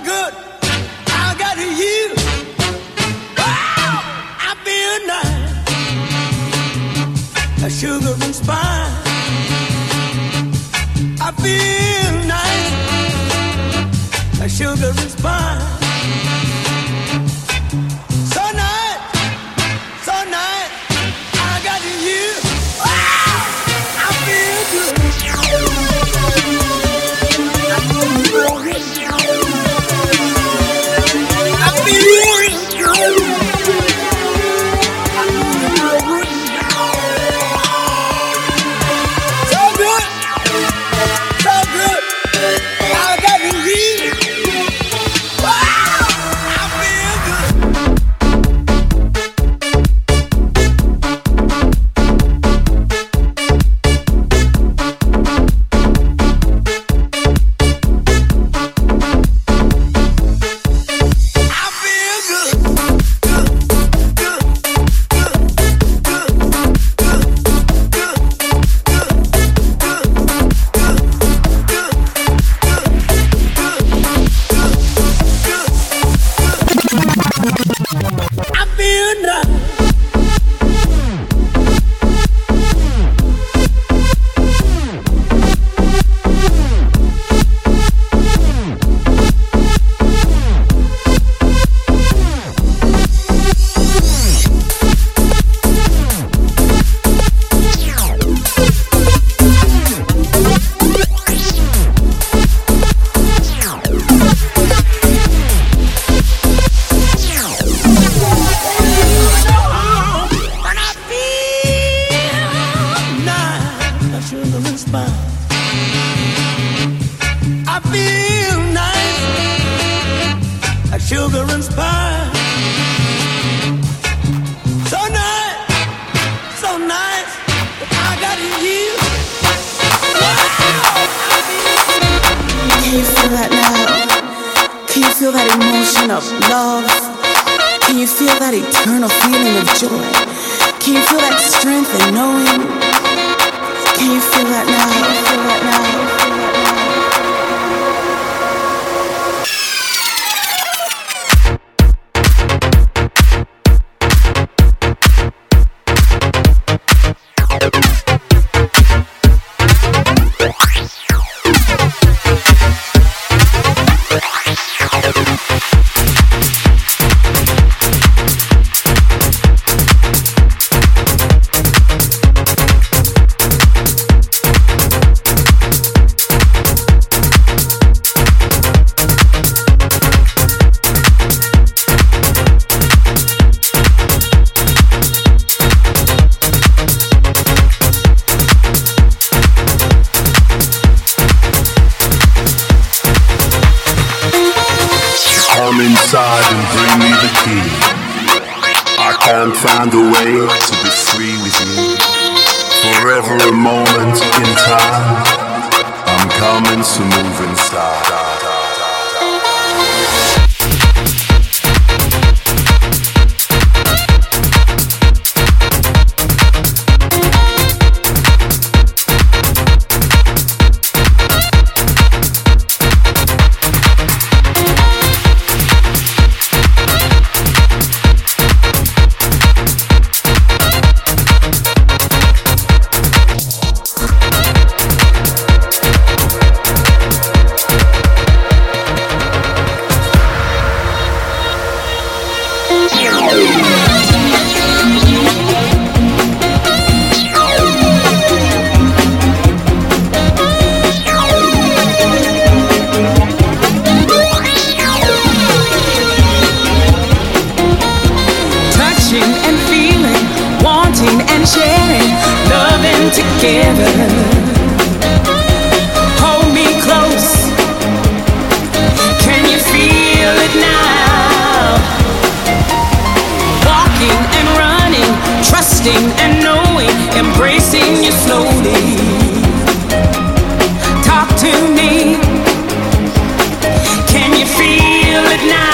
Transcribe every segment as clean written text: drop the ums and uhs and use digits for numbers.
good. I got you. Wow, I feel nice. A sugar and spice. I feel nice. A sugar and spice. So nice, so nice. I got you. Wow, I feel good. I feel good. So good, so good. I got you. Wow, I feel good. I feel good. Good, good, good, good, good, good, I feel nice. And I feel nice. A sugar and spice. I feel nice. A sugar and spice. So nice, so nice. I got you. Can you feel that now? Can you feel that emotion of love? Can you feel that eternal feeling of joy? Can you feel that strength in knowing? Can you feel that now? Can you feel that now? Come inside and bring me the key. I can't find a way to be free with you. Forever a moment in time. I'm coming to move inside. Together, hold me close. Can you feel it now? Walking and running, trusting and knowing, embracing you slowly. Talk to me. Can you feel it now?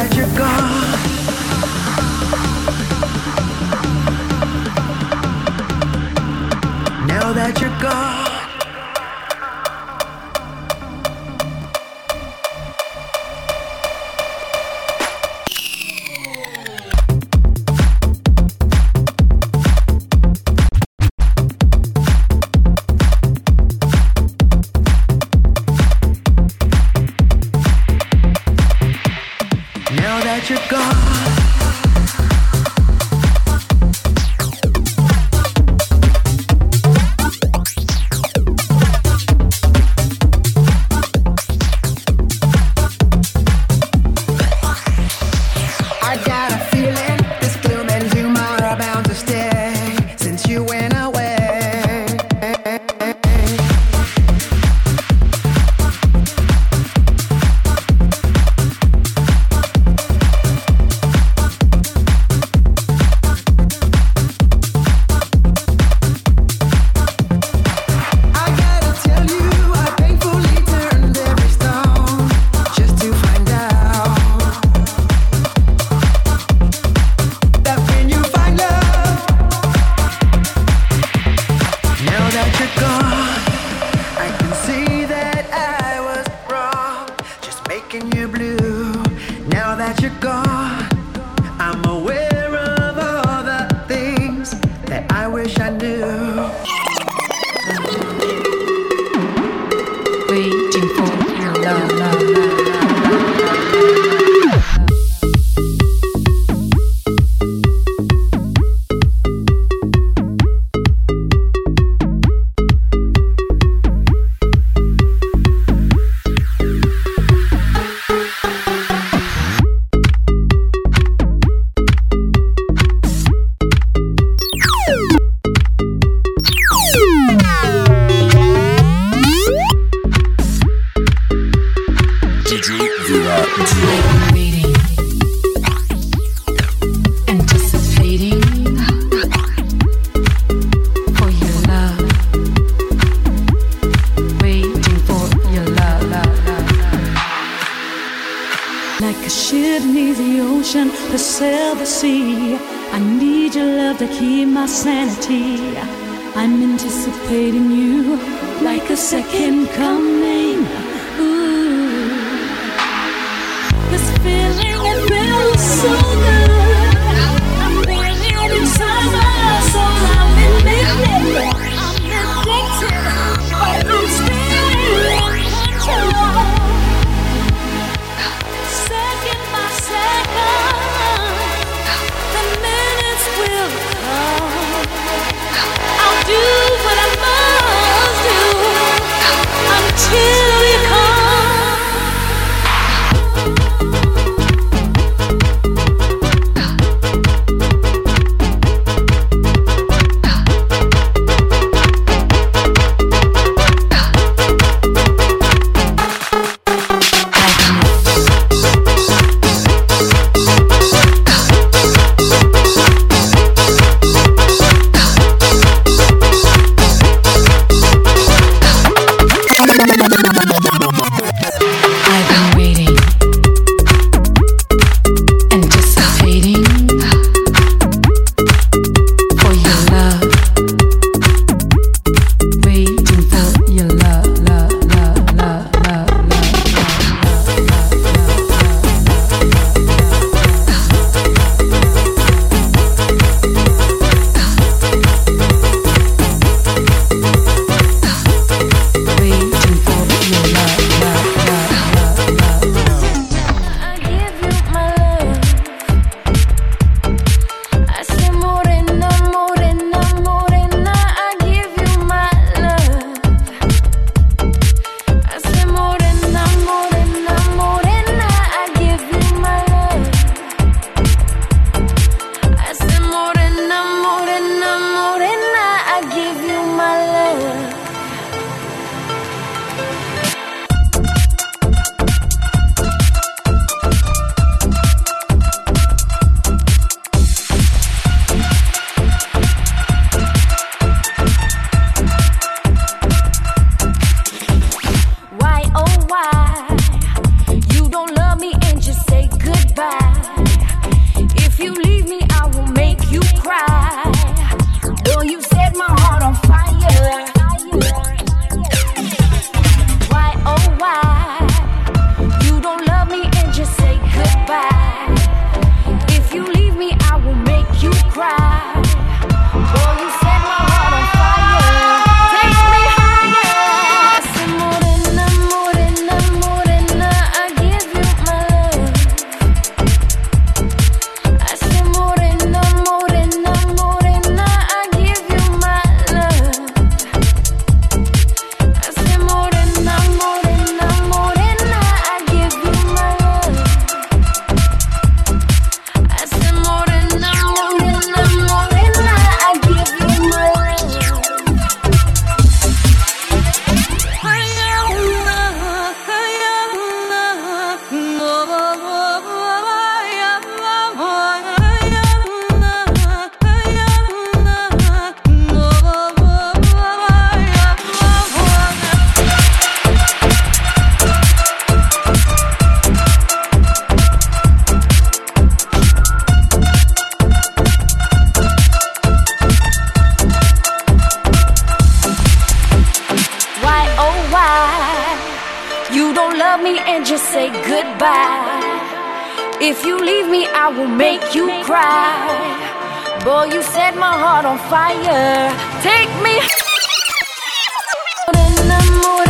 that you're gone, now that you're gone. Now that you're gone. I got a feeling this gloom and doom are bound to stay since you went away. You blue. Now that you're gone, I'm aware of all the things that I wish I knew. Waiting for your love. Waiting, anticipating for your love. Waiting for your love. Like a ship needs the ocean to sail the sea, I need your love to keep my sanity. I'm anticipating you like a second coming. This feeling, it feels so good. I'm feeling it inside my soul. I'm addicted, but I'm still in control. Second by second, the minutes will come. I'll do what I must do until me and just say goodbye. If you leave me, I will make you cry. Boy, you set my heart on fire. Take me in the morning.